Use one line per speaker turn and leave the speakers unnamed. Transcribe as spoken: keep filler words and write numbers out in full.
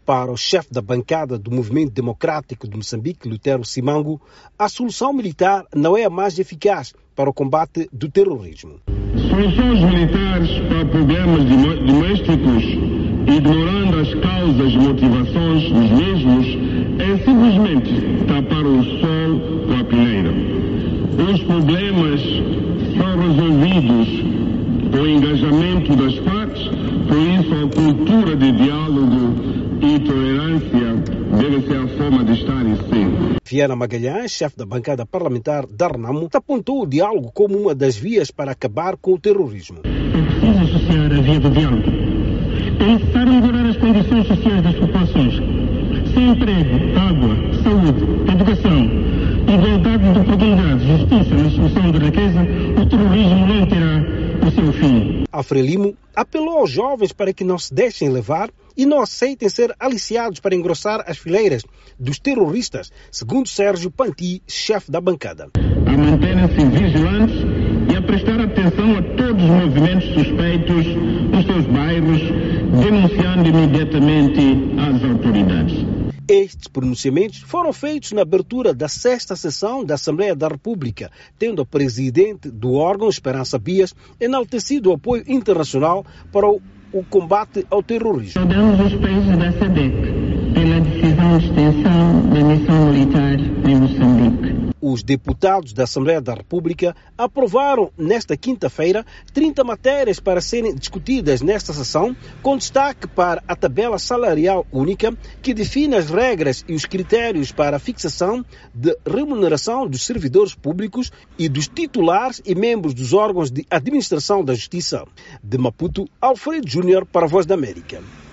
Para o chefe da bancada do Movimento Democrático de Moçambique, Lutero Simango, a solução militar não é a mais eficaz para o combate do terrorismo.
Soluções militares para problemas domésticos, ignorando as causas e motivações dos mesmos, é simplesmente tapar o sol com a peneira. Os problemas são resolvidos com o engajamento das partes, por isso a cultura de diálogo e tolerância deve ser a forma de estar e ser.
Viana Magalhães, chefe da bancada parlamentar da Renamo, apontou o diálogo como uma das vias para acabar com o terrorismo.
É preciso associar a via do diálogo. É necessário melhorar as condições sociais das populações. Sem emprego, água, saúde, educação, igualdade de oportunidades, justiça na distribuição de riqueza, o terrorismo não terá o seu fim.
Alfrelimo apelou aos jovens para que não se deixem levar e não aceitem ser aliciados para engrossar as fileiras dos terroristas, segundo Sérgio Panti, chefe da bancada.
A manterem-se vigilantes e a prestar atenção a todos os movimentos suspeitos nos seus bairros, denunciando imediatamente às autoridades.
Estes pronunciamentos foram feitos na abertura da sexta sessão da Assembleia da República, tendo o presidente do órgão, Esperança Bias, enaltecido o apoio internacional para o, o combate ao terrorismo.
Saudamos os países da S A D C pela decisão de extensão da missão militar em Moçambique.
Os deputados da Assembleia da República aprovaram nesta quinta-feira trinta matérias para serem discutidas nesta sessão, com destaque para a tabela salarial única, que define as regras e os critérios para a fixação de remuneração dos servidores públicos e dos titulares e membros dos órgãos de administração da Justiça. De Maputo, Alfredo Júnior para a Voz da América.